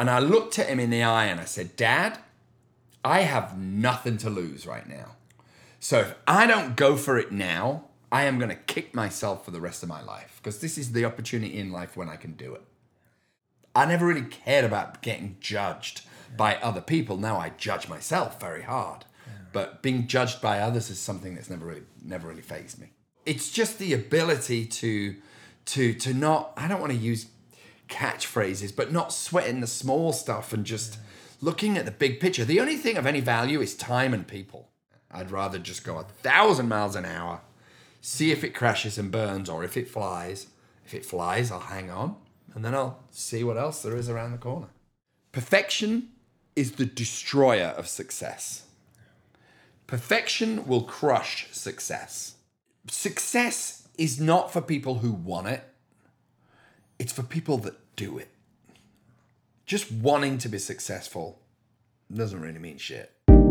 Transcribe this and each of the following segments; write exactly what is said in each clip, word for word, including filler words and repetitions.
And I looked at him in the eye and I said, Dad, I have nothing to lose right now. So if I don't go for it now, I am going to kick myself for the rest of my life, because this is the opportunity in life when I can do it. I never really cared about getting judged yeah. by other people. Now I judge myself very hard. Yeah. But being judged by others is something that's never really never really fazed me. It's just the ability to to to not, I don't want to use catchphrases, but not sweating the small stuff and just yeah. looking at the big picture. The only thing of any value is time and people. I'd rather just go a thousand miles an hour, see if it crashes and burns or if it flies. If it flies, I'll hang on, and then I'll see what else there is around the corner. Perfection is the destroyer of success. Perfection will crush success. Success is not for people who want it. It's for people that do it. Just wanting to be successful doesn't really mean shit.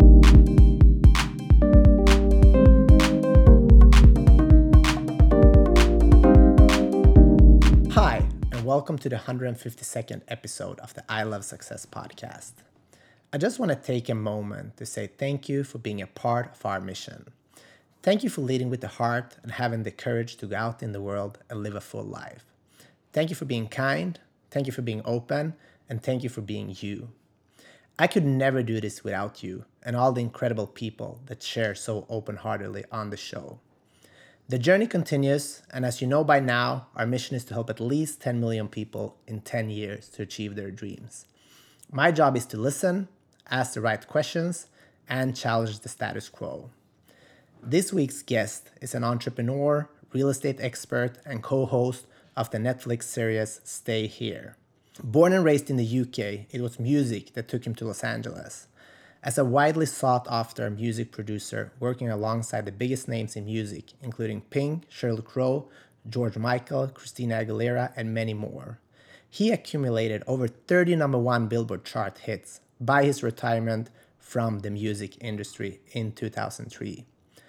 Hi, and welcome to the one hundred fifty-second episode of the I Love Success podcast. I just want to take a moment to say thank you for being a part of our mission. Thank you for leading with the heart and having the courage to go out in the world and live a full life. Thank you for being kind, thank you for being open, and thank you for being you. I could never do this without you and all the incredible people that share so open-heartedly on the show. The journey continues, and as you know by now, our mission is to help at least ten million people in ten years to achieve their dreams. My job is to listen, ask the right questions, and challenge the status quo. This week's guest is an entrepreneur, real estate expert, and co-host of the Netflix series Stay Here. Born and raised in the U K, it was music that took him to Los Angeles. As a widely sought-after music producer working alongside the biggest names in music, including Pink, Sheryl Crow, George Michael, Christina Aguilera, and many more, he accumulated over thirty number one Billboard chart hits by his retirement from the music industry in two thousand three.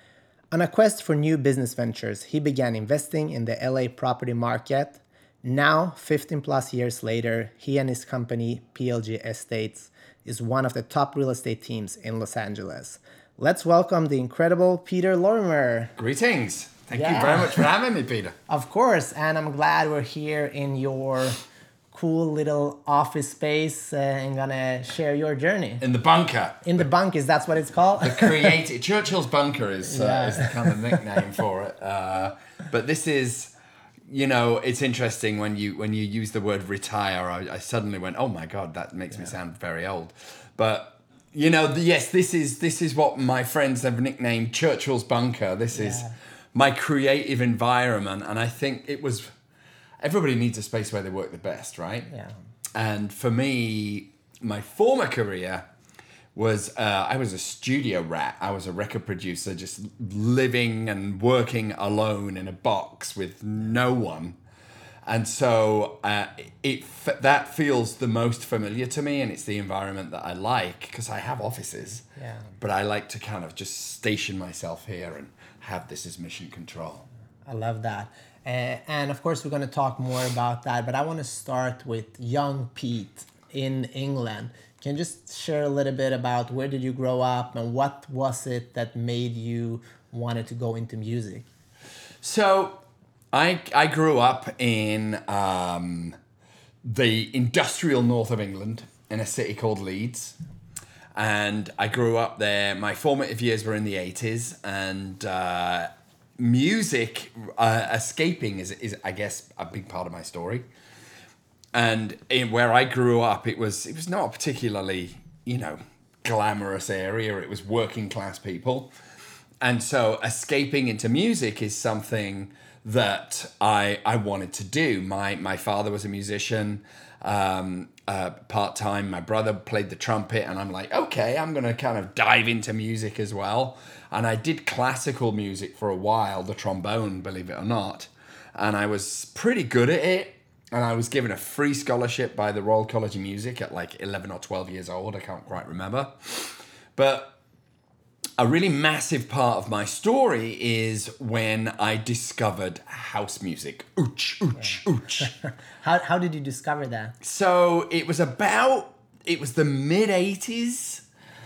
On a quest for new business ventures, he began investing in the L A property market. Now, fifteen plus years later, he and his company, P L G Estates, is one of the top real estate teams in Los Angeles. Let's welcome the incredible Peter Lorimer. Greetings. Thank yeah. you very much for having me, Peter. Of course, and I'm glad we're here in your cool little office space uh, and gonna share your journey. In the bunker. In the bunkers, that's what it's called? The creative, Churchill's bunker is, uh, yeah. is the kind of nickname for it. Uh, but this is, you know, it's interesting when you when you use the word retire, I, I suddenly went, oh my God, that makes yeah. me sound very old. But, you know, the, yes, this is this is what my friends have nicknamed Churchill's bunker. This yeah. is my creative environment. And I think it was, everybody needs a space where they work the best, right? Yeah. And for me, my former career was, uh, I was a studio rat. I was a record producer, just living and working alone in a box with no one. And so uh, it that feels the most familiar to me, and it's the environment that I like, because I have offices. Yeah. But I like to kind of just station myself here and have this as mission control. I love that. Uh, and of course, we're going to talk more about that, but I want to start with young Pete in England. Can you just share a little bit about where did you grow up and what was it that made you wanted to go into music? So I I grew up in um, the industrial north of England in a city called Leeds. And I grew up there. My formative years were in the eighties, and uh, music, uh, escaping is, is, I guess, a big part of my story. And in where I grew up, it was it was not a particularly, you know, glamorous area. It was working class people. And so escaping into music is something that I I wanted to do. My my father was a musician, um, uh, part-time. My brother played the trumpet, and I'm like, okay, I'm going to kind of dive into music as well. And I did classical music for a while, the trombone, believe it or not. And I was pretty good at it. And I was given a free scholarship by the Royal College of Music at like eleven or twelve years old. I can't quite remember. But a really massive part of my story is when I discovered house music. Ooch, ooch, Yeah. ooch. how, how did you discover that? So it was about, it was the mid eighties.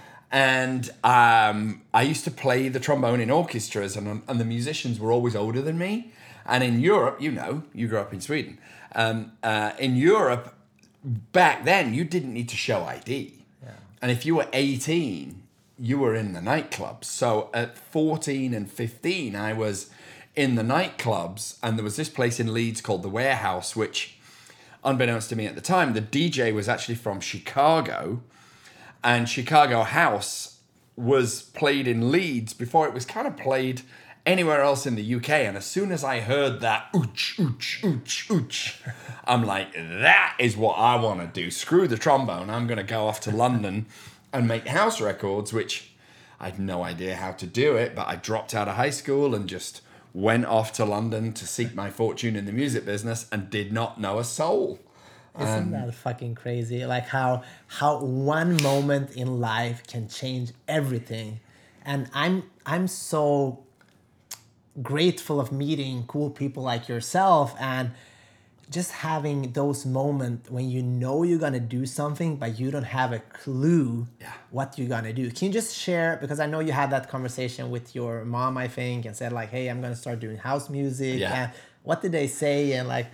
And um, I used to play the trombone in orchestras, and, and the musicians were always older than me. And in Europe, you know, you grew up in Sweden. Um, uh, in Europe, back then, you didn't need to show I D. Yeah. And if you were eighteen, you were in the nightclubs. So at fourteen and fifteen, I was in the nightclubs, and there was this place in Leeds called The Warehouse, which, unbeknownst to me at the time, the D J was actually from Chicago, and Chicago House was played in Leeds before it was kind of played anywhere else in the U K. And as soon as I heard that ooch, ooch, ooch, ooch, I'm like, that is what I want to do. Screw the trombone. I'm going to go off to London and make house records, which I had no idea how to do it, but I dropped out of high school and just went off to London to seek my fortune in the music business and did not know a soul. Isn't Um, that fucking crazy? Like how how one moment in life can change everything. And I'm I'm so grateful of meeting cool people like yourself and just having those moments when you know you're gonna do something but you don't have a clue Yeah. what you're gonna do. Can you just share, because I know you had that conversation with your mom, I think, and said like, hey, I'm gonna start doing house music. Yeah. And what did they say? And like,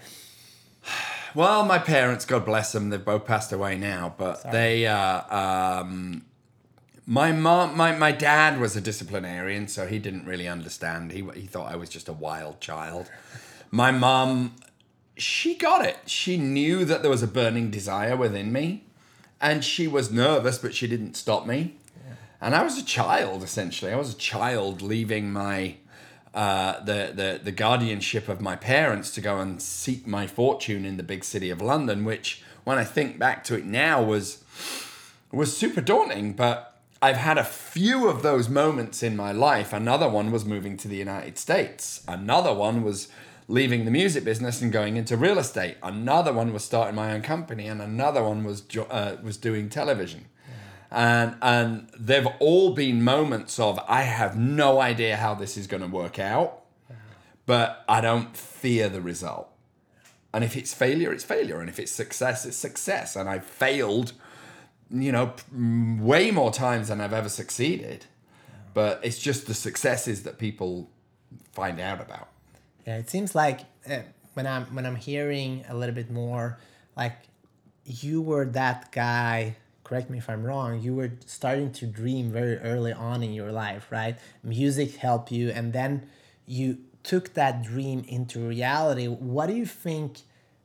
Well, my parents, God bless them, they've both passed away now, but Sorry. they, uh, um, my mom, my, my dad was a disciplinarian, so he didn't really understand. He, he thought I was just a wild child. My mom, she got it. She knew that there was a burning desire within me, and she was nervous, but she didn't stop me. Yeah. And I was a child, essentially. I was a child leaving my... Uh, the, the the guardianship of my parents to go and seek my fortune in the big city of London, which when I think back to it now was was super daunting. But I've had a few of those moments in my life. Another one was moving to the United States. Another one was leaving the music business and going into real estate. Another one was starting my own company, and another one was jo- uh, was doing television. And and they've all been moments of, I have no idea how this is going to work out, but I don't fear the result. And if it's failure, it's failure. And if it's success, it's success. And I've failed, you know, way more times than I've ever succeeded. But it's just the successes that people find out about. yeah, it seems like uh, when I'm when I'm hearing a little bit more, like you were that guy. Correct me if I'm wrong. You were starting to dream very early on in your life, right? Music helped you, and then you took that dream into reality. What do you think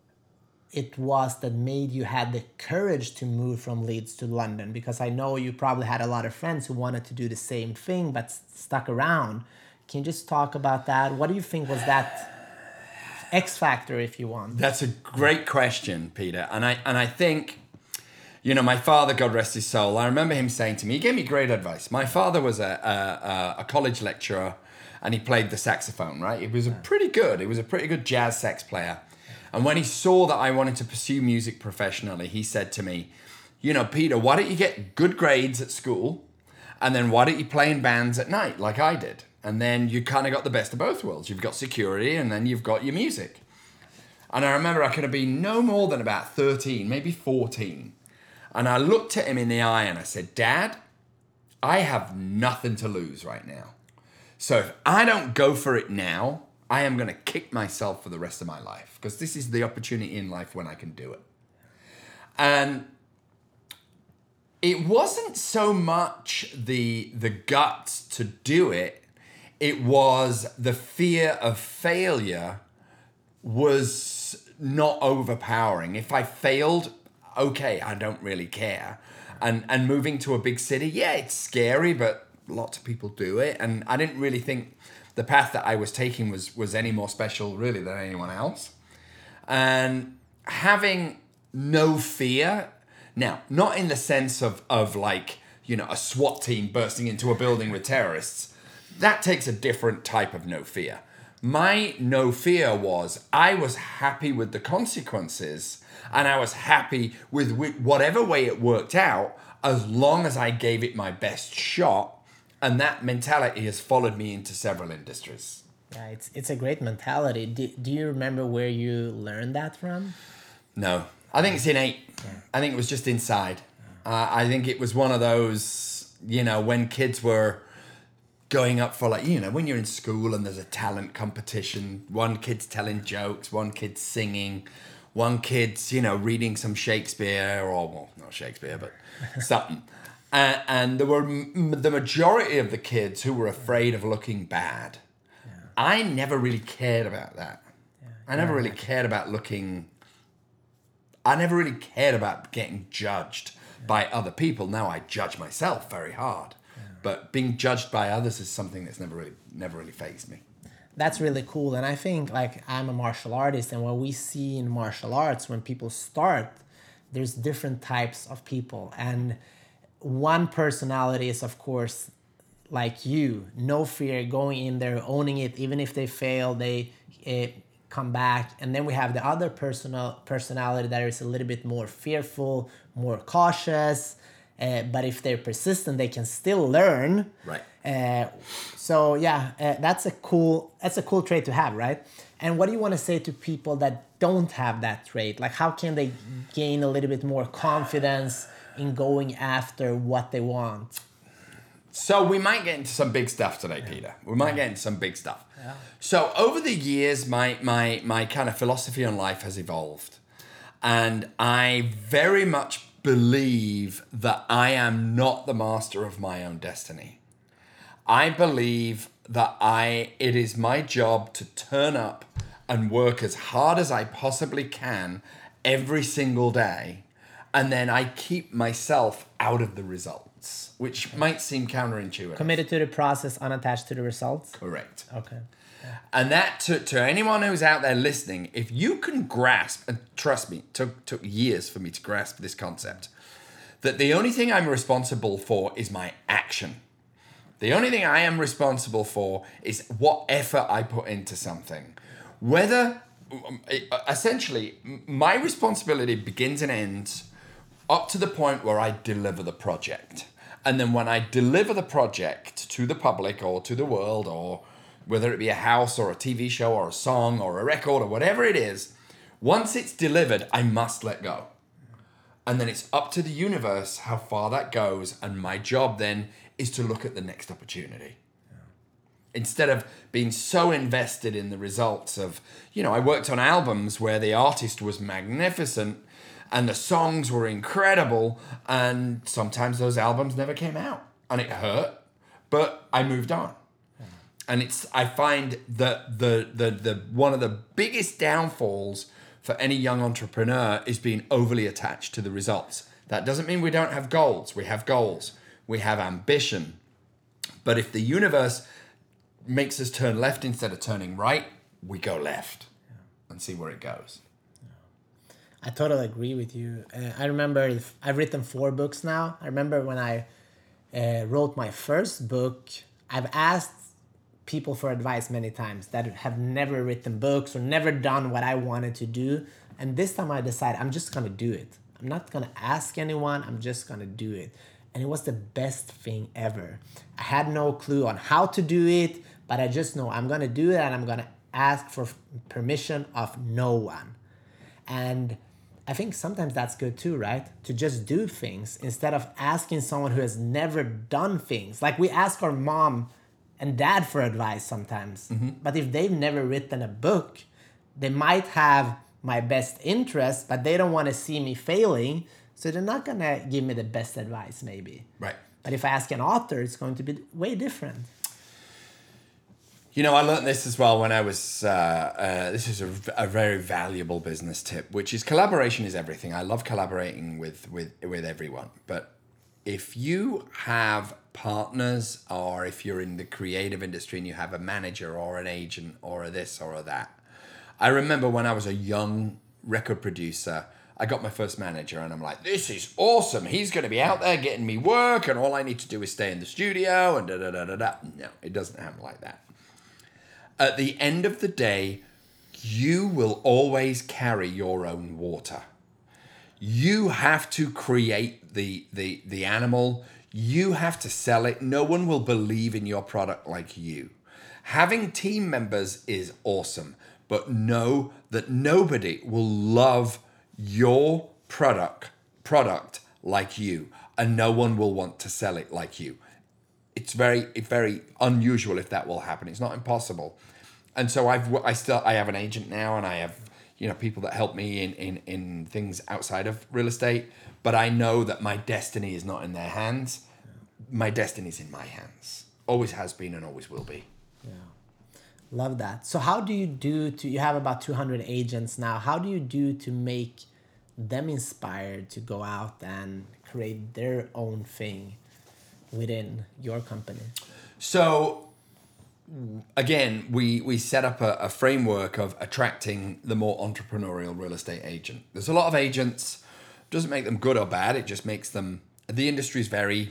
it was that made you had the courage to move from Leeds to London? Because I know you probably had a lot of friends who wanted to do the same thing but s- stuck around. Can you just talk about that? What do you think was that X factor, if you want? That's a great question, Peter. And I and I think, you know, my father, God rest his soul, I remember him saying to me, he gave me great advice. My father was a, a, a college lecturer, and he played the saxophone, right? He was a pretty good, he was a pretty good jazz sax player. And when he saw that I wanted to pursue music professionally, he said to me, you know, Peter, why don't you get good grades at school, and then why don't you play in bands at night like I did? And then you kind of got the best of both worlds. You've got security, and then you've got your music. And I remember I could have been no more than about thirteen, maybe fourteen. And I looked at him in the eye and I said, Dad, I have nothing to lose right now. So if I don't go for it now, I am going to kick myself for the rest of my life, because this is the opportunity in life when I can do it. And it wasn't so much the, the guts to do it. It was the fear of failure was not overpowering. If I failed, okay, I don't really care. And and moving to a big city, yeah, it's scary, but lots of people do it. And I didn't really think the path that I was taking was was any more special really than anyone else. And having no fear, now, not in the sense of of like, you know, a SWAT team bursting into a building with terrorists. That takes a different type of no fear. My no fear was I was happy with the consequences, and I was happy with whatever way it worked out, as long as I gave it my best shot And that mentality has followed me into several industries. Yeah, it's it's a great mentality. Do, do you remember where you learned that from? No, I think it's innate. Yeah. I think it was just inside. Uh, I think it was one of those, you know, when kids were going up for, like, you know, when you're in school and there's a talent competition, one kid's telling jokes, one kid's singing, one kid's, you know, reading some Shakespeare, or, well, not Shakespeare, but something. Uh, and there were m- the majority of the kids who were afraid of looking bad. Yeah. I never really cared about that. Yeah. I never yeah. really cared about looking... I never really cared about getting judged yeah. by other people. Now I judge myself very hard. Yeah. But being judged by others is something that's never really, never really fazed me. That's really cool. And I think, like, I'm a martial artist, and what we see in martial arts, when people start, there's different types of people. And one personality is, of course, like you, no fear, going in there, owning it. Even if they fail, they uh, come back. And then we have the other personal personality that is a little bit more fearful, more cautious. Uh, but if they're persistent, they can still learn. Right. Uh, so yeah, uh, that's a cool that's a cool trait to have, right? And what do you want to say to people that don't have that trait? Like, how can they gain a little bit more confidence in going after what they want? So we might get into some big stuff today, yeah. Peter. We might yeah. get into some big stuff. Yeah. So over the years, my my my kind of philosophy on life has evolved, and I very much believe that I am not the master of my own destiny. I believe that I it is my job to turn up and work as hard as I possibly can every single day, and then I keep myself out of the results, which might seem counterintuitive. Committed to the process, unattached to the results? Correct. Okay. Yeah. And that, to, to anyone who's out there listening, if you can grasp, and trust me, it took, took years for me to grasp this concept, that the only thing I'm responsible for is my action. The only thing I am responsible for is what effort I put into something. Whether, essentially, my responsibility begins and ends up to the point where I deliver the project. And then when I deliver the project to the public or to the world, or whether it be a house or a T V show or a song or a record or whatever it is, once it's delivered, I must let go. And then it's up to the universe how far that goes. And my job then is to look at the next opportunity. Yeah. Instead of being so invested in the results of, you know, I worked on albums where the artist was magnificent and the songs were incredible, and sometimes those albums never came out, and it hurt, but I moved on. Yeah. And it's I find that the the the one of the biggest downfalls for any young entrepreneur is being overly attached to the results. That doesn't mean we don't have goals. We have goals. We have ambition. But if the universe makes us turn left instead of turning right, we go left yeah. and see where it goes. I totally agree with you. Uh, I remember I've written four books now. I remember when I uh, wrote my first book, I've asked people for advice many times that have never written books or never done what I wanted to do. And this time I decided I'm just going to do it. I'm not going to ask anyone. I'm just going to do it. And it was the best thing ever. I had no clue on how to do it, but I just know I'm going to do it, and I'm going to ask for permission of no one. And I think sometimes that's good too, right? To just do things instead of asking someone who has never done things. Like, we ask our mom and dad for advice sometimes. Mm-hmm. But if they've never written a book, they might have my best interest, but they don't want to see me failing. So they're not going to give me the best advice, maybe. Right. But if I ask an author, it's going to be way different. You know, I learned this as well when I was, uh, uh, this is a, a very valuable business tip, which is collaboration is everything. I love collaborating with, with, with everyone. But if you have partners, or if you're in the creative industry and you have a manager or an agent or a this or a that. I remember when I was a young record producer, I got my first manager and I'm like, this is awesome. He's going to be out there getting me work and all I need to do is stay in the studio and da da da da da. No, it doesn't happen like that. At the end of the day, you will always carry your own water. You have to create the, the, the animal. You have to sell it. No one will believe in your product like you. Having team members is awesome, but know that nobody will love your product product like you, and no one will want to sell it like you. It's very, very unusual if that will happen. It's not impossible. And so I've, I still, I have an agent now, and I have, you know, people that help me in, in, in things outside of real estate. But I know that my destiny is not in their hands. My destiny is in my hands. Always has been and always will be. Yeah. Love that. So how do you do to, you have about two hundred agents now. How do you do to make them inspired to go out and create their own thing within your company? So again, we, we set up a, a framework of attracting the more entrepreneurial real estate agent. There's a lot of agents, doesn't make them good or bad. It just makes them, the industry is very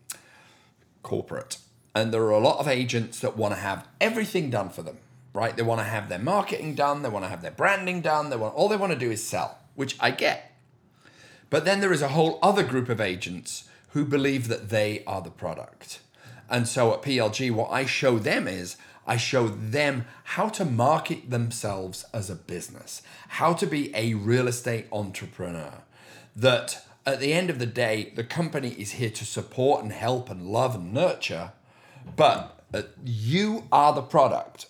corporate. And there are a lot of agents that want to have everything done for them, right? They want to have their marketing done. They want to have their branding done. They want, all they want to do is sell, which I get. But then there is a whole other group of agents who believe that they are the product. And so at P L G, what I show them is I show them how to market themselves as a business, how to be a real estate entrepreneur, that at the end of the day, the company is here to support and help and love and nurture. But uh, you are the product.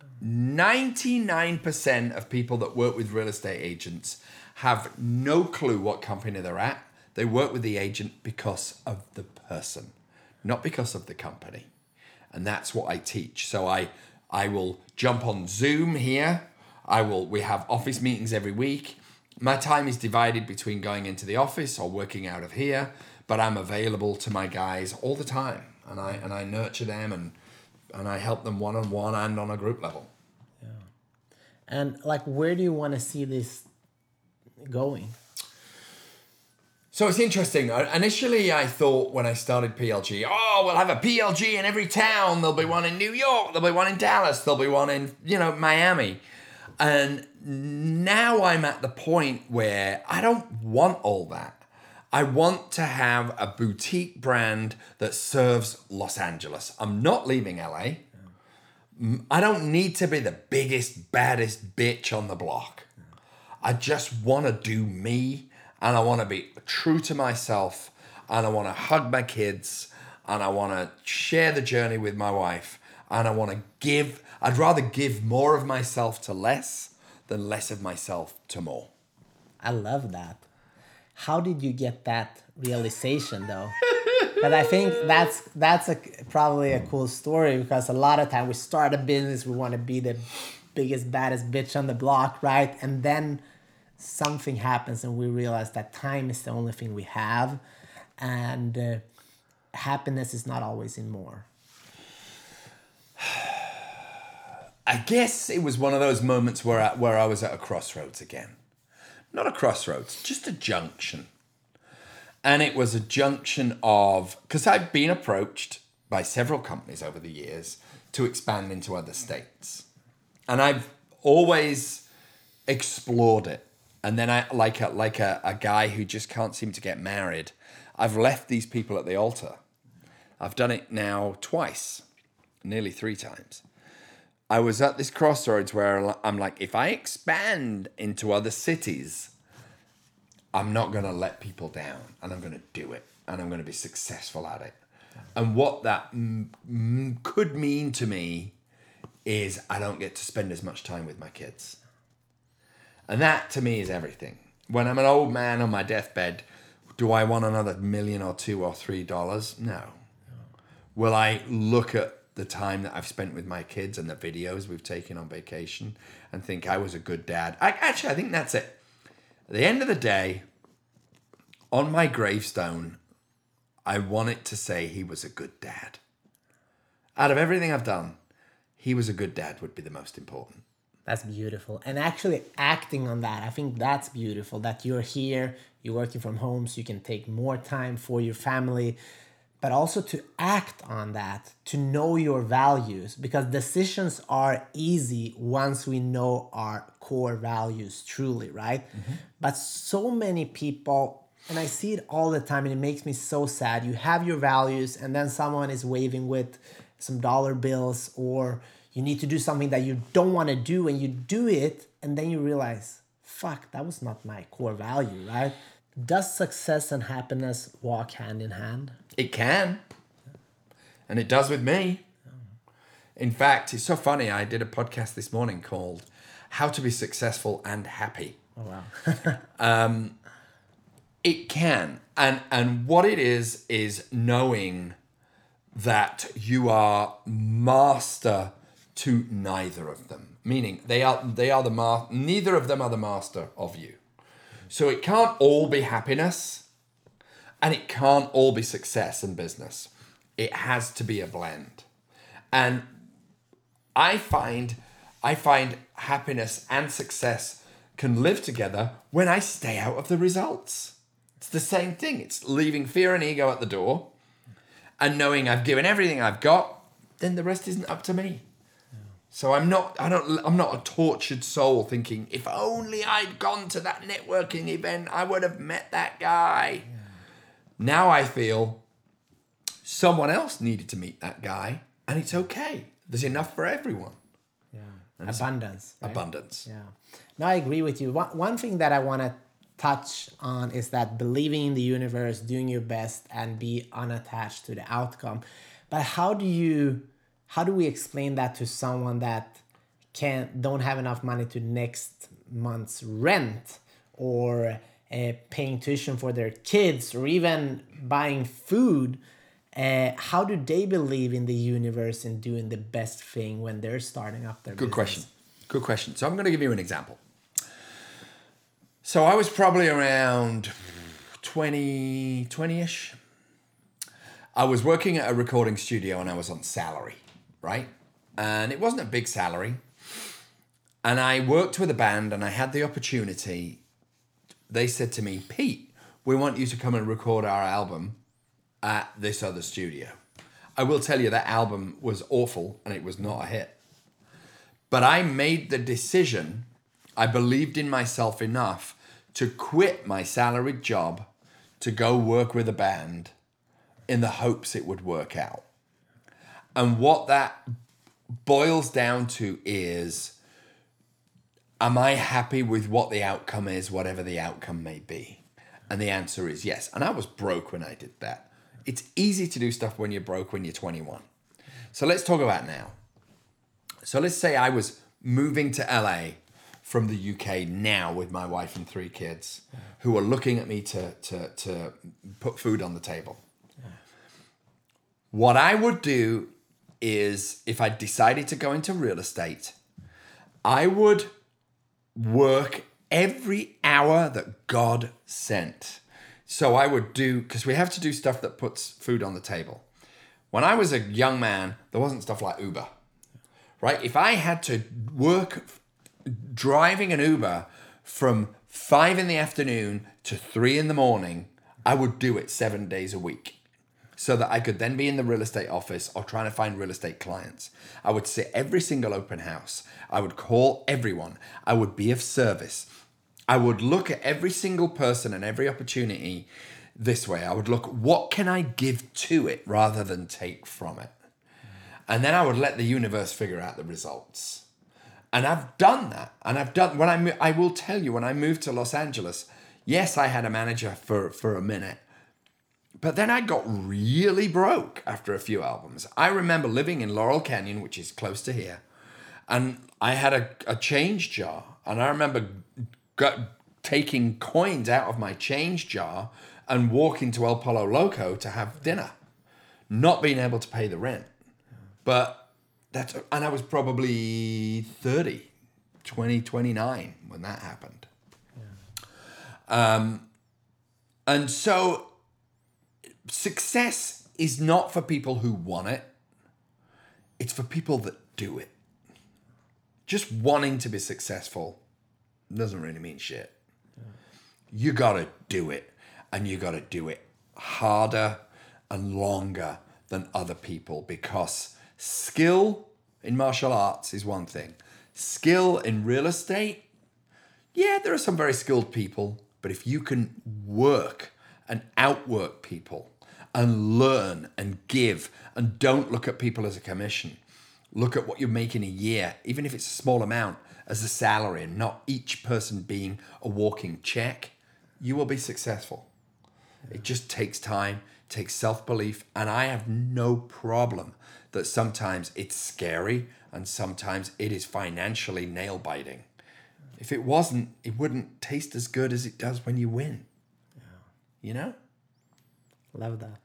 ninety-nine percent of people that work with real estate agents have no clue what company they're at. They work with the agent because of the person, not because of the company. And that's what I teach. So I I will jump on Zoom here. I will. We have office meetings every week. My time is divided between going into the office or working out of here, but I'm available to my guys all the time. And I and I nurture them and and I help them one-on-one and on a group level. Yeah. And like, where do you want to see this going? So it's interesting. Initially, I thought when I started P L G, oh, we'll have a P L G in every town. There'll be one in New York. There'll be one in Dallas. There'll be one in, you know, Miami. And now I'm at the point where I don't want all that. I want to have a boutique brand that serves Los Angeles. I'm not leaving L A. I don't need to be the biggest, baddest bitch on the block. I just want to do me, and I want to be true to myself, and I want to hug my kids, and I want to share the journey with my wife, and I want to give. I'd rather give more of myself to less than less of myself to more. I love that. How did you get that realization, though? But I think that's that's a probably a cool story, because a lot of time we start a business, we want to be the biggest, baddest bitch on the block, right? And then something happens and we realize that time is the only thing we have, and uh, happiness is not always in more. I guess it was one of those moments where I, where I was at a crossroads again. Not a crossroads, just a junction. And it was a junction of, because I've been approached by several companies over the years to expand into other states. And I've always explored it. And then I, like a, like a, a guy who just can't seem to get married, I've left these people at the altar. I've done it now twice, nearly three times. I was at this crossroads where I'm like, if I expand into other cities, I'm not going to let people down, and I'm going to do it, and I'm going to be successful at it. And what that m- m- could mean to me is I don't get to spend as much time with my kids. And that to me is everything. When I'm an old man on my deathbed, do I want another million or two or three dollars? No. Will I look at the time that I've spent with my kids and the videos we've taken on vacation and think I was a good dad? I, actually, I think that's it. At the end of the day, on my gravestone, I want it to say he was a good dad. Out of everything I've done, he was a good dad would be the most important. That's beautiful. And actually acting on that, I think that's beautiful, that you're here, you're working from home, so you can take more time for your family, but also to act on that, to know your values, because decisions are easy once we know our core values truly, right? Mm-hmm. But so many people And I see it all the time, and it makes me so sad. You have your values, and then someone is waving with some dollar bills, or you need to do something that you don't want to do, and you do it, and then you realize, fuck, that was not my core value, right? Does success and happiness walk hand in hand? It can. And it does with me. In fact, it's so funny. I did a podcast this morning called How to Be Successful and Happy. Oh, wow. um, it can. And, and what it is, is knowing that you are master to neither of them. Meaning they are, they are the ma- neither of them are the master of you. So it can't all be happiness, and it can't all be success in business. It has to be a blend. And I find I find happiness and success can live together when I stay out of the results. It's the same thing. It's leaving fear and ego at the door and knowing I've given everything I've got, then the rest isn't up to me. So I'm not I don't I'm not a tortured soul thinking, if only I'd gone to that networking event, I would have met that guy. Yeah. Now I feel someone else needed to meet that guy, and it's okay. There's enough for everyone. Yeah. Abundance. Right? Abundance. Yeah. No, I agree with you. One one thing that I want to touch on is that believing in the universe, doing your best, and be unattached to the outcome. But how do you How do we explain that to someone that can't don't have enough money to next month's rent, or uh, paying tuition for their kids, or even buying food? Uh, how do they believe in the universe and doing the best thing when they're starting up their Good business? question. Good question. So I'm going to give you an example. So I was probably around twenty, twenty-ish. I was working at a recording studio and I was on salary. Right? And it wasn't a big salary. And I worked with a band and I had the opportunity. They said to me, Pete, we want you to come and record our album at this other studio. I will tell you that album was awful and it was not a hit. But I made the decision, I believed in myself enough to quit my salaried job to go work with a band in the hopes it would work out. And what that boils down to is, am I happy with what the outcome is, whatever the outcome may be? And the answer is yes. And I was broke when I did that. It's easy to do stuff when you're broke when you're twenty-one. So let's talk about now. So let's say I was moving to L A from the U K now with my wife and three kids who are looking at me to, to, to put food on the table. What I would do is, if I decided to go into real estate, I would work every hour that God sent. So I would do, because we have to do stuff that puts food on the table. When I was a young man, there wasn't stuff like Uber, right? If I had to work driving an Uber from five in the afternoon to three in the morning, I would do it seven days a week. So that I could then be in the real estate office or trying to find real estate clients. I would sit every single open house. I would call everyone. I would be of service. I would look at every single person and every opportunity this way. I would look, what can I give to it rather than take from it? And then I would let the universe figure out the results. And I've done that. And I've done, when I, mo- I will tell you, when I moved to Los Angeles, yes, I had a manager for, for a minute. But then I got really broke after a few albums. I remember living in Laurel Canyon, which is close to here, and I had a, a change jar. And I remember got, taking coins out of my change jar and walking to El Polo Loco to have dinner, not being able to pay the rent. But that's, and I was probably thirty, twenty, twenty-nine when that happened. Yeah. Um, and so success is not for people who want it. It's for people that do it. Just wanting to be successful doesn't really mean shit. Yeah. You gotta do it, and you gotta do it harder and longer than other people, because skill in martial arts is one thing. Skill in real estate, yeah, there are some very skilled people, but if you can work and outwork people and learn and give, and don't look at people as a commission. Look at what you're making a year, even if it's a small amount, as a salary, and not each person being a walking check. You will be successful. It just takes time, takes self-belief, and I have no problem that sometimes it's scary and sometimes it is financially nail-biting. If it wasn't, it wouldn't taste as good as it does when you win. Yeah. You know? Love that.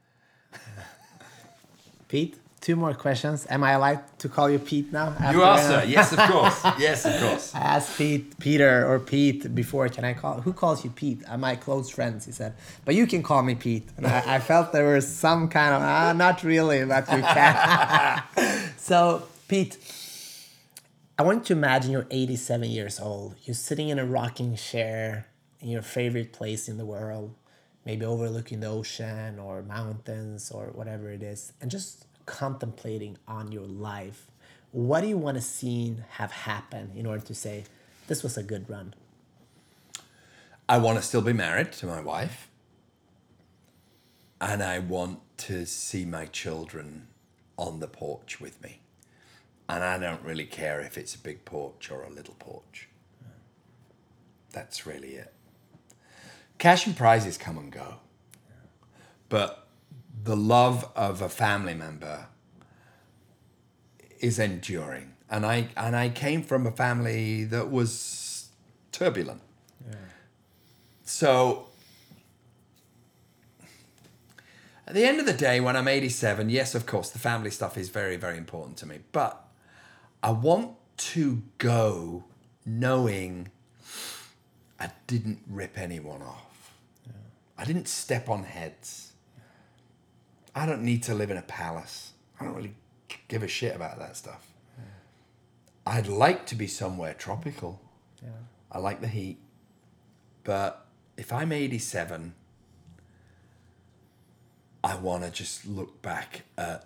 Pete, two more questions. Am I allowed to call you Pete now? You are, sir. Yes, of course. Yes, of course. I asked Pete, Peter or Pete before, can I call, who calls you Pete? Uh, my close friends, he said, but you can call me Pete. And I, I felt there was some kind of, ah, not really, but you can. So, Pete, I want you to imagine you're eighty-seven years old. You're sitting in a rocking chair in your favorite place in the world, maybe overlooking the ocean or mountains or whatever it is, and just contemplating on your life. What do you want to see have happen in order to say, this was a good run? I want to still be married to my wife. And I want to see my children on the porch with me. And I don't really care if it's a big porch or a little porch. That's really it. Cash and prizes come and go. But the love of a family member is enduring. And I and I came from a family that was turbulent. Yeah. So at the end of the day, when I'm eighty-seven, yes, of course, the family stuff is very, very important to me. But I want to go knowing I didn't rip anyone off. Yeah. I didn't step on heads. I don't need to live in a palace. I don't really give a shit about that stuff. Yeah. I'd like to be somewhere tropical. Yeah. I like the heat. But if I'm eighty-seven, I want to just look back at,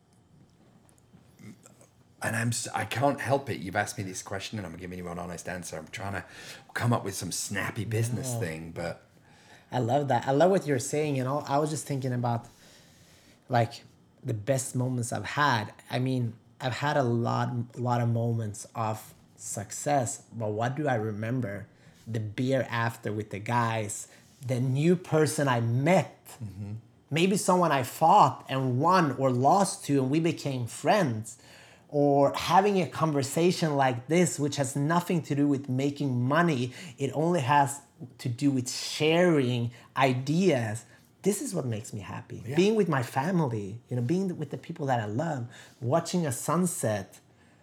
and I'm I can't help it. You've asked me this question, and I'm giving you an honest answer. I'm trying to come up with some snappy business oh. thing, but I love that. I love what you're saying. You know, I was just thinking about like the best moments I've had. I mean, I've had a lot, a lot of moments of success, but what do I remember? The beer after with the guys, the new person I met, mm-hmm. maybe someone I fought and won or lost to, and we became friends. Or having a conversation like this, which has nothing to do with making money. It only has to do with sharing ideas. This is what makes me happy. Yeah. Being with my family, you know, being with the people that I love, watching a sunset.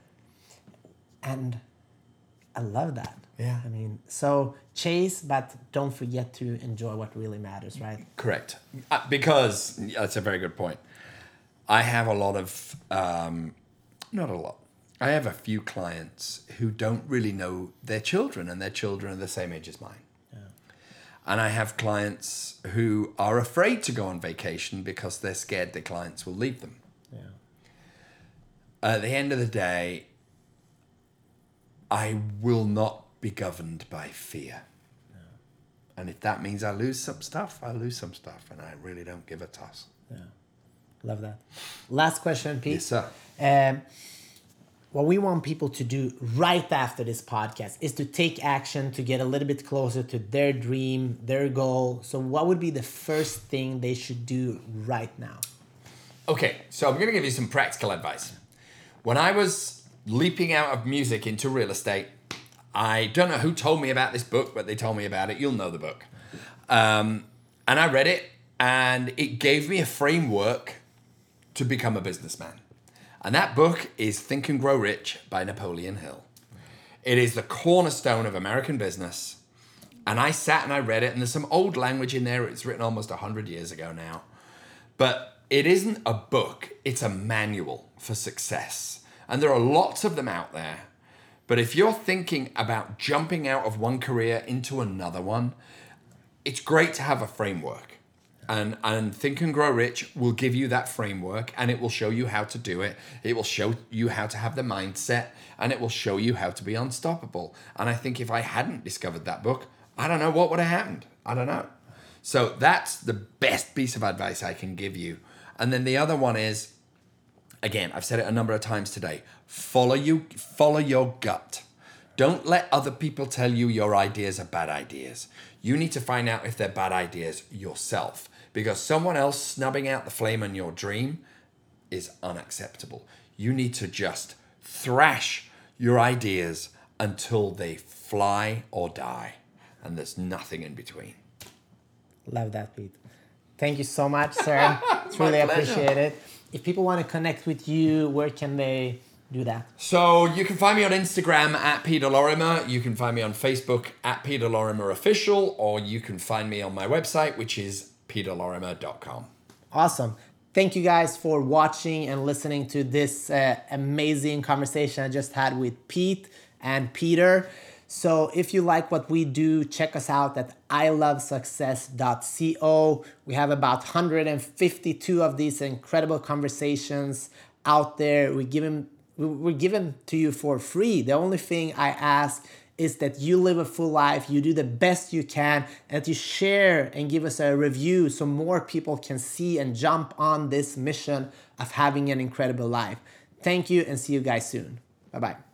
And I love that. Yeah. I mean, so chase, but don't forget to enjoy what really matters, right? Correct. Uh, because, that's a very good point. I have a lot of... Um, Not a lot. I have a few clients who don't really know their children, and their children are the same age as mine. Yeah. And I have clients who are afraid to go on vacation because they're scared their clients will leave them. Yeah. At the end of the day, I will not be governed by fear. Yeah. And if that means I lose some stuff, I lose some stuff, and I really don't give a toss. Yeah. Love that. Last question, Pete. Yes, sir. Um, what we want people to do right after this podcast is to take action to get a little bit closer to their dream, their goal. So what would be the first thing they should do right now? Okay, so I'm going to give you some practical advice. When I was leaping out of music into real estate, I don't know who told me about this book, but they told me about it. You'll know the book. Um, and I read it, and it gave me a framework to become a businessman. And that book is Think and Grow Rich by Napoleon Hill. It is the cornerstone of American business. And I sat and I read it, and there's some old language in there. It's written almost one hundred years ago now. But it isn't a book, it's a manual for success. And there are lots of them out there. But if you're thinking about jumping out of one career into another one, it's great to have a framework. And, and Think and Grow Rich will give you that framework, and it will show you how to do it. It will show you how to have the mindset, and it will show you how to be unstoppable. And I think if I hadn't discovered that book, I don't know what would have happened. I don't know. So that's the best piece of advice I can give you. And then the other one is, again, I've said it a number of times today, follow you, follow your gut. Don't let other people tell you your ideas are bad ideas. You need to find out if they're bad ideas yourself, because someone else snubbing out the flame on your dream is unacceptable. You need to just thrash your ideas until they fly or die, and there's nothing in between. Love that, Pete. Thank you so much, sir. Truly appreciate it. If people want to connect with you, where can they do that? So you can find me on Instagram at Peter Lorimer. You can find me on Facebook at Peter Lorimer Official, or you can find me on my website, which is peter lorimer dot com. Awesome. Thank you guys for watching and listening to this uh, amazing conversation I just had with Pete and Peter. So if you like what we do, check us out at i love success dot co. We have about one hundred fifty-two of these incredible conversations out there. We give them, we're giving to you for free. The only thing I ask is that you live a full life, you do the best you can, and that you share and give us a review so more people can see and jump on this mission of having an incredible life. Thank you and see you guys soon. Bye-bye.